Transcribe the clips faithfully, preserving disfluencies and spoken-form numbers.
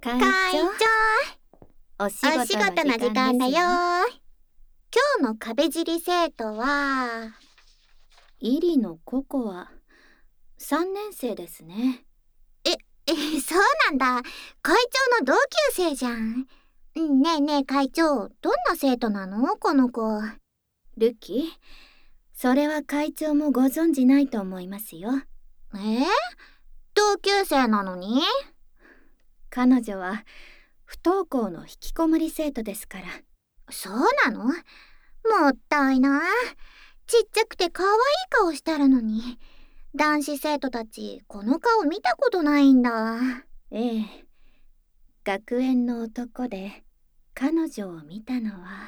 会長、 お仕お仕事の時間だよ。今日の壁尻生徒はイリのココア、さんねん生ですね。 え、え、そうなんだ。会長の同級生じゃん。ねえねえ会長、どんな生徒なのこの子。 ルキ、それは会長もご存じないと思いますよ。 え？同級生なのに？ 彼女は不登校の引きこもり生徒ですから。 そうなの？もったいな。ちっちゃくて可愛い顔してるのに。男子生徒たちこの顔見たことないんだ。 ええ、学園の男で彼女を見たのは、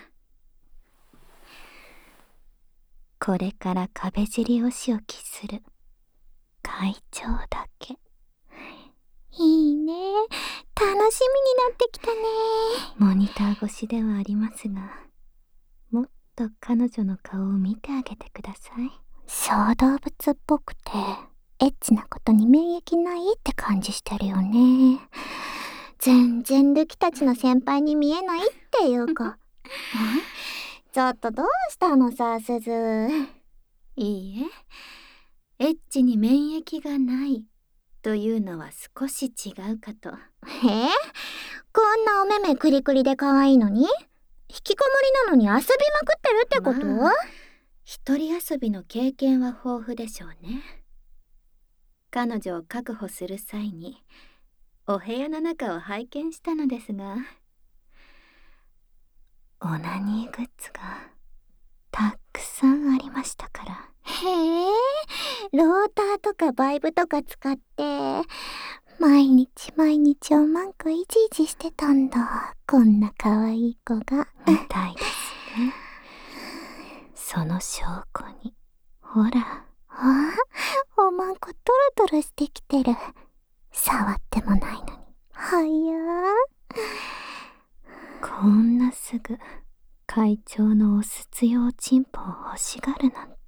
これから壁尻お仕置きする会長だけ。 いいね。楽しみになってきたね。 モニター越しではありますが、もっと彼女の顔を見てあげてください。 小動物っぽくてエッチなことに免疫ないって感じしてるよね。全然ルキたちの先輩に見えないっていうかちょっとどうしたのさ、すず。 いいえ、エッチに免疫がないというのは少し違うかと。 え？こんなお目目クリクリで可愛いのに引きこもりなのに遊びまくってるってこと？ まあ、一人遊びの経験は豊富でしょうね。彼女を確保する際にお部屋の中を拝見したのですが、オナニーグッズがたくさんありましたから。 へえ、ローターとかバイブとか使って毎日毎日おまんこいじいじしてたんだ。こんな可愛い子が。 みたいですね。その証拠に、ほら。 あ、おまんこトロトロしてきてる。触ってもないのに。はやー。こんなすぐ会長のお筒用チンポを欲しがるなんて、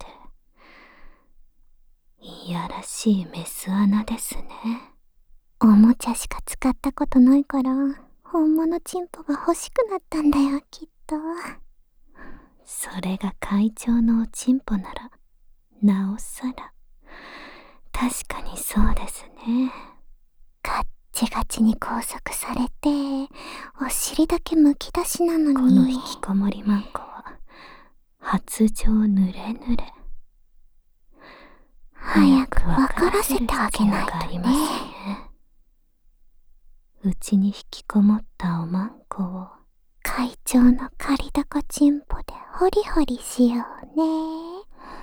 いやらしいメス穴ですね。 おもちゃしか使ったことないから本物チンポが欲しくなったんだよ、きっと。 それが会長のおチンポならなおさら。確かにそうですね。 ガッチガチに拘束されてお尻だけむき出しなのに、 この引きこもりマンコは発情ぬれぬれ。 早く分からせてあげないとね。 うちに引きこもったおまんこを会長の借り床チンポでホリホリしようね。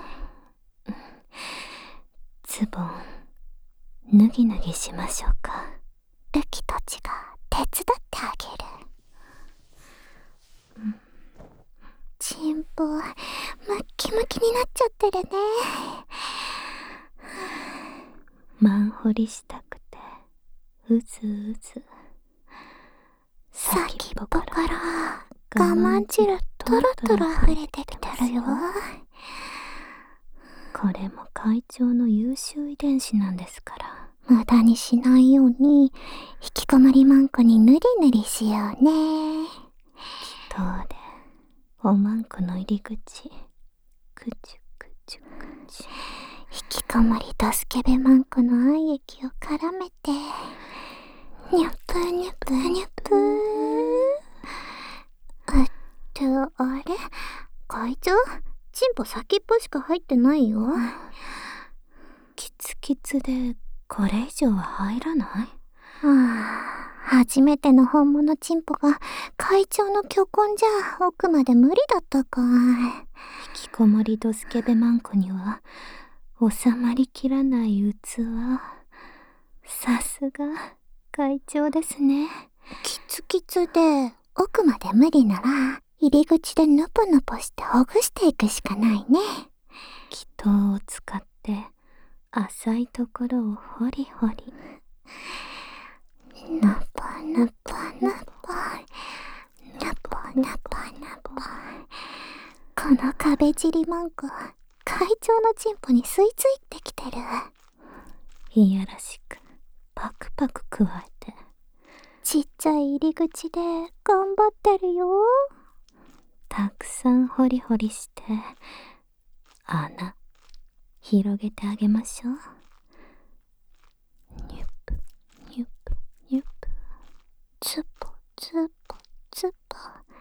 ズボン脱ぎ脱ぎしましょうか。 ルキたちが手伝ってあげる。うん、チンポムッキムキになっちゃってるね。 マン掘りしたくてうずうず。 先っぽから我慢汁トロトロ溢れてきてるよ。 これも会長の優秀遺伝子なんですから。 無駄にしないように引きこもりマンコにぬりぬりしようね。 祈祷でおまんこの入り口くちゅくちゅくちゅ。 引きこもりとスケベマンコの愛液を絡めてニュプニュプニュプー。えっとあれ、会長チンポ先っぽしか入ってないよ。 キツキツでこれ以上は入らない？ はあ、初めての本物チンポが会長の巨根じゃ奥まで無理だったか。 引きこもりとスケベマンコには収まりきらない器。さすが会長ですね。 キツキツで奥まで無理なら入り口でヌポヌポしてほぐしていくしかないね。 祈祷を使って浅いところをホリホリ。 ヌポヌポヌポヌポヌポヌポ。この壁尻マンコ会長のチンポに吸い付いてきてる。 いやらしくパクパク加えてちっちゃい入り口で頑張ってるよ。 たくさんホリホリして穴広げてあげましょう。ニュップニュップニュップ、 ツポツポツポ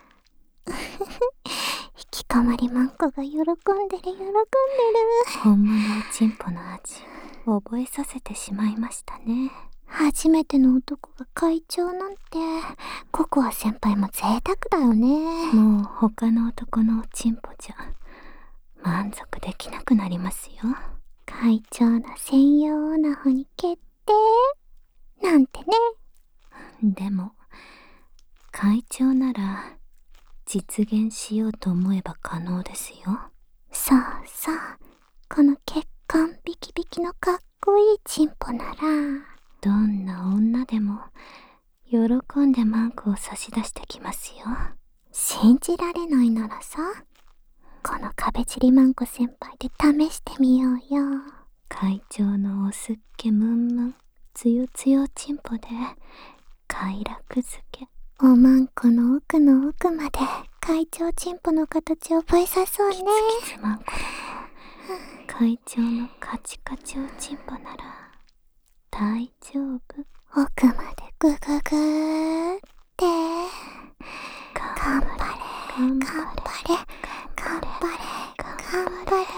引きこもりマンコが喜んでる喜んでる。 本物おちんぽの味覚えさせてしまいましたね。 初めての男が会長なんて、ココア先輩も贅沢だよね。 もう他の男のおちんぽじゃ満足できなくなりますよ。 会長の専用オナホに決定なんてね。 でも会長なら実現しようと思えば可能ですよ。 そうそう、この血管ビキビキのかっこいいチンポならどんな女でも喜んでマンコを差し出してきますよ。 信じられないならさ、この壁尻りマンコ先輩で試してみようよ。 会長のおすっけむんむんつよつよチンポで快楽づけ。 おまんこの奥の奥まで会長チンポの形を覚えさそうね。 キツキツマンコでも会長のカチカチおちんぽなら大丈夫。 奥までグググーって頑張れ頑張れ頑張れ頑張れ頑張れ。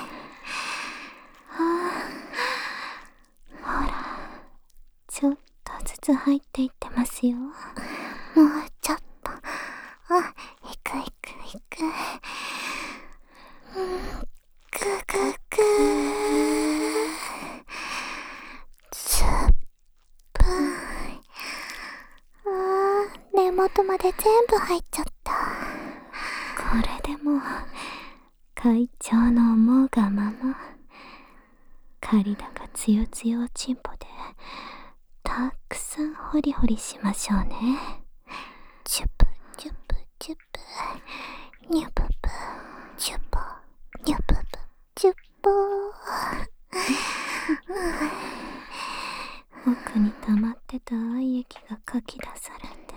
はあ、ほらちょっとずつ入っていってますよ。 もうちょっと。あ、いくいくいく。うん、グググー。スプーン。あー、根元まで全部入っちゃった。 これでも会長の思うがまま、借り高つよつよおちんぽでたくさんホリホリしましょうね。 チュプチュプチュプニュププチュポニュププチュポ奥に溜まってた愛液がかき出されて、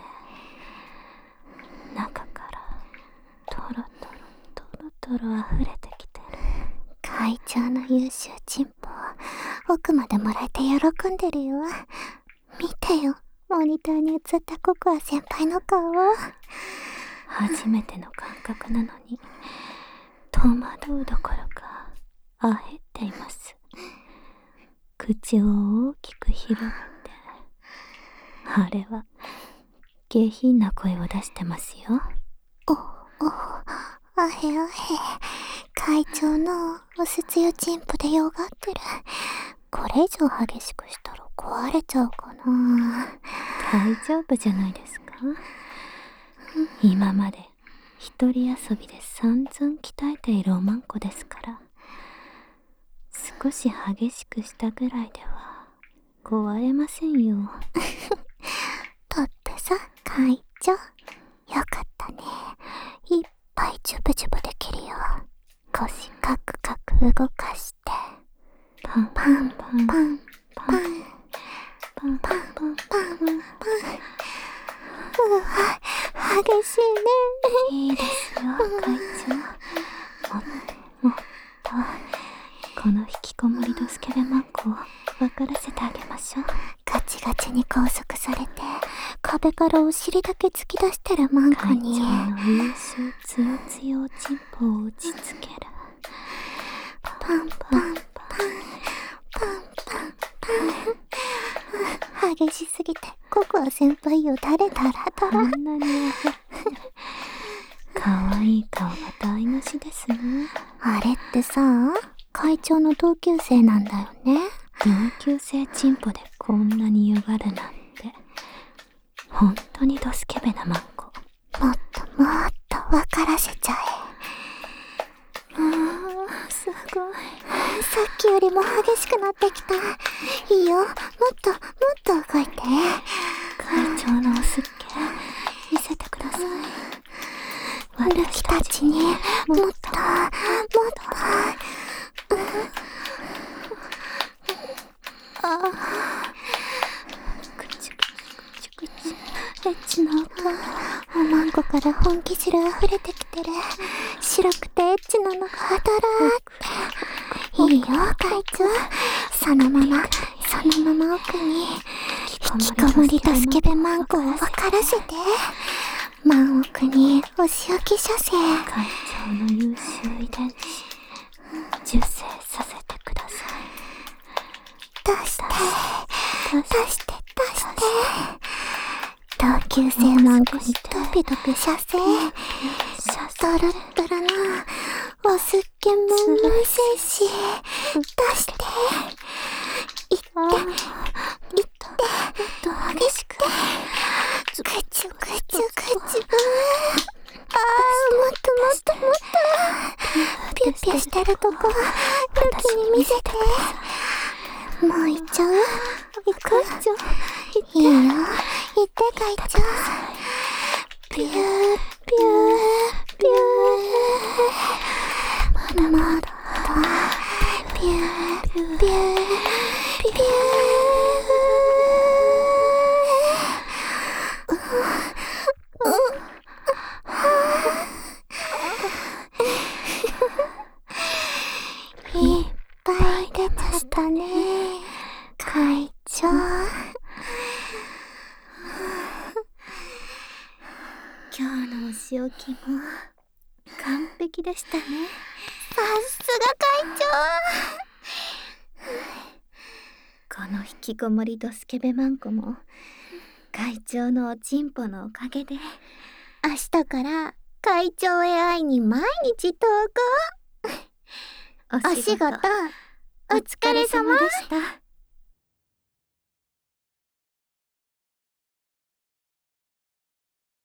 中からトロトロトロトロ溢れてきてる。 会長の優秀チンポ奥までもらえて喜んでるよ。見てよ、モニターに映ったココア先輩の顔。 初めての感覚なのに戸惑うどころかあへっています。口を大きく広げて、あれは下品な声を出してますよ。 おお、あへあへ、会長のおすつよチンポでよがってる。これ以上激しくしたら壊れちゃうかな。 大丈夫じゃないですか。今まで一人遊びで散々鍛えているおまんこですから、少し激しくしたぐらいでは壊れませんよ。 だってさ、会長、よかったね。いっぱいジュブジュブできるよ。腰カクカク動かして、 パンパンパンパンパンパンパンパンパンパンパン。 うわ、激しいね。 いいですよ、会長。もっともっとこの引きこもりドスケベマンコを分からせてあげましょう。 ガチガチに拘束されて壁からお尻だけ突き出してるマンコ会に、 長の優秀つよつよおちんぽを打ちつける。 パンパンパンパンパンパン。激しすぎてココア先輩よだれだらだこら。 んなに焦ってかわいい顔が台無しですね。 あれってさ、会長の同級生なんだよね。 同級生チンポでこんなにゆがるなんて、本当にドスケベなマンコ。 もっともっと分からせちゃえ。 あー、すごい。 さっきよりも激しくなってきた。いいよ、もっともっと動いて。 会長のおすっけ見せてください。 ルキたちにもっともっと。 ああ、くちゅくちゅくちゅくちゅ。 エッチな音。 おまんこから本気汁溢れてきてる。白くてエッチなのが当たらーって。いいよ会長、そのままそのまま奥に引きこもりとスケベマンコを分からせて。万億にお仕置き射精。 会長の優秀遺伝子受精させてください。 出して出して出して同級生マンコにドピドピ射精。トロットロのおすっけもみ精子出していっていって激しくぐちゅぐちゅぐちゅ。あーもっともっともっとピュッピュしてるとこルキに見せて。もう行っちゃう？行く？いいよ、行って会長。ピューピューピューまだまだピューピューピューピュー。いっぱい出ちゃったね会長。 今日のお仕置きも完璧でしたね。 さすが会長。この引きこもりとスケベマンコも会長のおちんぽのおかげで。 明日から会長へ会いに毎日投稿。お仕事お疲れ様でした。